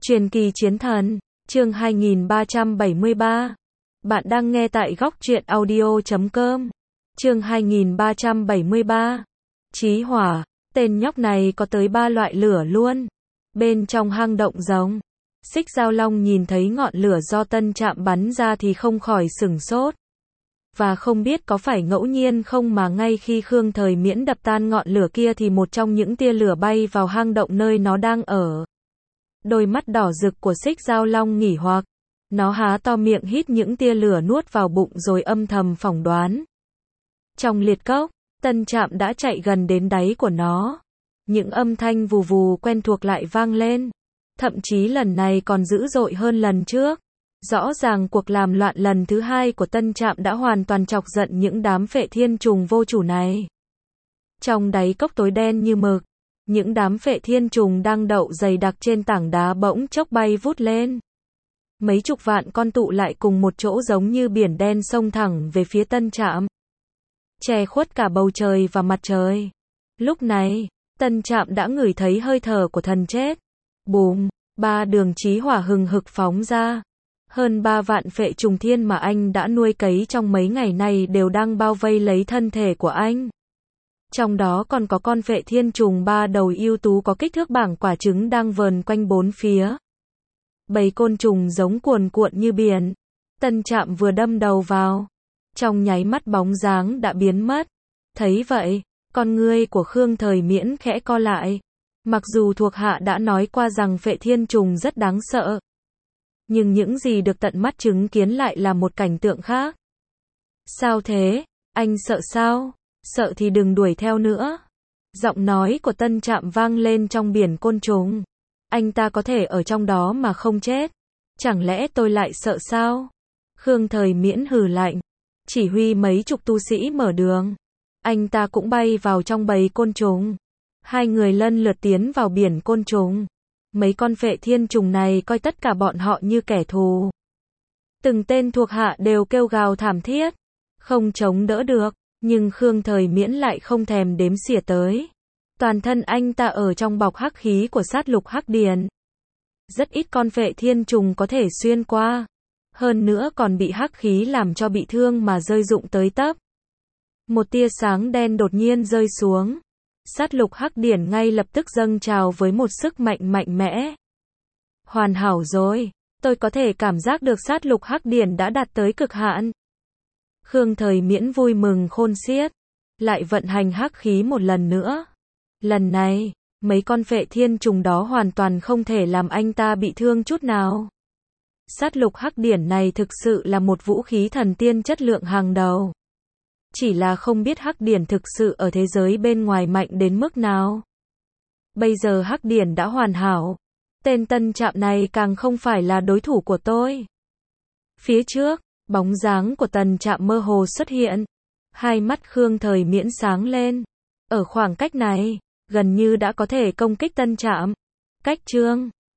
Truyền kỳ chiến thần, chương 2373. Bạn đang nghe tại góc truyện audio.com. Chương 2373. Chí hỏa, tên nhóc này có tới 3 loại lửa luôn. Bên trong hang động rồng, Xích Giao Long nhìn thấy ngọn lửa do Tân Trạm bắn ra thì không khỏi sửng sốt. Và không biết có phải ngẫu nhiên không mà ngay khi Khương Thời Miễn đập tan ngọn lửa kia thì một trong những tia lửa bay vào hang động nơi nó đang ở. Đôi mắt đỏ rực của Xích Giao Long nghỉ hoặc. Nó há to miệng hít những tia lửa nuốt vào bụng rồi âm thầm phỏng đoán. Trong liệt cốc, Tân Trạm đã chạy gần đến đáy của nó. Những âm thanh vù vù quen thuộc lại vang lên. Thậm chí lần này còn dữ dội hơn lần trước. Rõ ràng cuộc làm loạn lần thứ hai của Tân Trạm đã hoàn toàn chọc giận những đám phệ thiên trùng vô chủ này. Trong đáy cốc tối đen như mực, những đám phệ thiên trùng đang đậu dày đặc trên tảng đá bỗng chốc bay vút lên. Mấy chục vạn con tụ lại cùng một chỗ giống như biển đen xông thẳng về phía Tân Trạm, che khuất cả bầu trời và mặt trời. Lúc này, Tân Trạm đã ngửi thấy hơi thở của thần chết. Bùm, 3 đường chí hỏa hừng hực phóng ra. Hơn 3 vạn phệ trùng thiên mà anh đã nuôi cấy trong mấy ngày này đều đang bao vây lấy thân thể của anh. Trong đó còn có con phệ thiên trùng 3 đầu ưu tú có kích thước bảng quả trứng đang vờn quanh bốn phía. Bầy côn trùng giống cuồn cuộn như biển. Tân Trạm vừa đâm đầu vào, trong nháy mắt bóng dáng đã biến mất. Thấy vậy, con ngươi của Khương Thời Miễn khẽ co lại. Mặc dù thuộc hạ đã nói qua rằng phệ thiên trùng rất đáng sợ, nhưng những gì được tận mắt chứng kiến lại là một cảnh tượng khác. Sao thế? Anh sợ sao? Sợ thì đừng đuổi theo nữa. Giọng nói của Tân Trạm vang lên trong biển côn trùng. Anh ta có thể ở trong đó mà không chết. Chẳng lẽ tôi lại sợ sao? Khương Thời Miễn hừ lạnh, chỉ huy mấy chục tu sĩ mở đường. Anh ta cũng bay vào trong bầy côn trùng. Hai người lần lượt tiến vào biển côn trùng. Mấy con phệ thiên trùng này coi tất cả bọn họ như kẻ thù. Từng tên thuộc hạ đều kêu gào thảm thiết, không chống đỡ được, nhưng Khương Thời Miễn lại không thèm đếm xỉa tới. Toàn thân anh ta ở trong bọc hắc khí của sát lục hắc điển. Rất ít con phệ thiên trùng có thể xuyên qua. Hơn nữa còn bị hắc khí làm cho bị thương mà rơi rụng tới tấp. Một tia sáng đen đột nhiên rơi xuống. Sát lục hắc điển ngay lập tức dâng trào với một sức mạnh mạnh mẽ. Hoàn hảo rồi, tôi có thể cảm giác được sát lục hắc điển đã đạt tới cực hạn. Khương Thời Miễn vui mừng khôn xiết, lại vận hành hắc khí một lần nữa. Lần này, mấy con phệ thiên trùng đó hoàn toàn không thể làm anh ta bị thương chút nào. Sát lục hắc điển này thực sự là một vũ khí thần tiên chất lượng hàng đầu. Chỉ là không biết hắc điển thực sự ở thế giới bên ngoài mạnh đến mức nào. Bây giờ hắc điển đã hoàn hảo. Tên Tân Trạm này càng không phải là đối thủ của tôi. Phía trước, bóng dáng của Tân Trạm mơ hồ xuất hiện. Hai mắt Khương Thời Miễn sáng lên. Ở khoảng cách này, gần như đã có thể công kích Tân Trạm. Cách chương